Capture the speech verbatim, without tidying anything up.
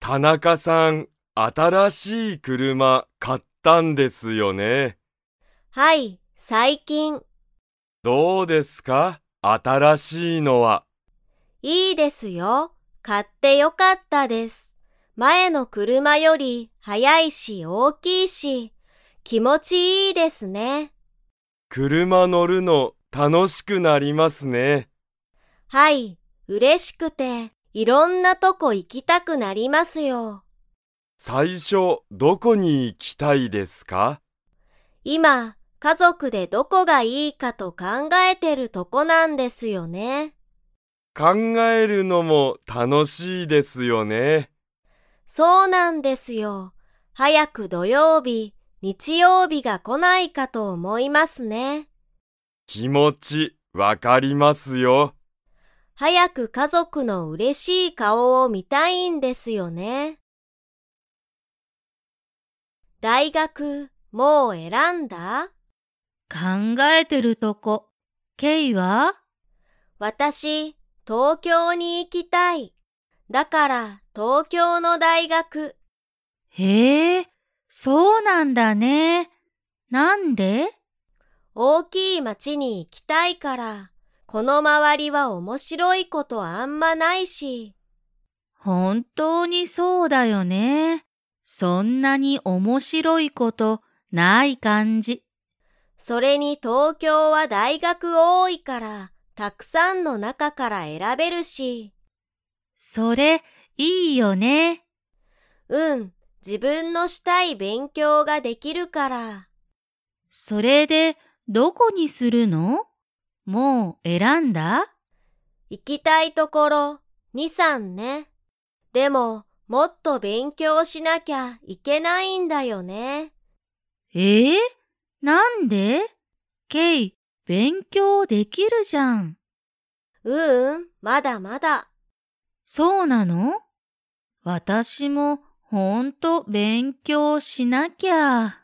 田中さん、新しい車買ったんですよね。 はい、最近。 どうですか、新しいのは。 いいですよ。買ってよかったです。前の車より速いし大きいし、気持ちいいですね。 車乗るの楽しくなりますね。 はい、嬉しくていろんなとこ行きたくなりますよ。 最初、どこに行きたいですか？ 今、家族でどこがいいかと考えてるとこなんですよね。 考えるのも楽しいですよね。 そうなんですよ。早く土曜日、日曜日が来ないかと思いますね。 気持ち、わかりますよ。 早く家族の嬉しい顔を見たいんですよね。大学、もう選んだ？ 考えてるとこ。ケイは？ 私、東京に行きたい。だから東京の大学。 へえ、そうなんだね。なんで？ 大きい町に行きたいから。この周りは面白いことあんまないし。 本当にそうだよね。そんなに面白いことない感じ。 それに東京は大学多いから、たくさんの中から選べるし。 それ、いいよね。 うん、自分のしたい勉強ができるから。 それで、どこにするの？もう選んだ？ 行きたいところ、に、さんね。でも、もっと勉強しなきゃいけないんだよね。 ええ？なんで？ケイ、勉強できるじゃん。 ううん、まだまだ。 そうなの？私もほんと勉強しなきゃ。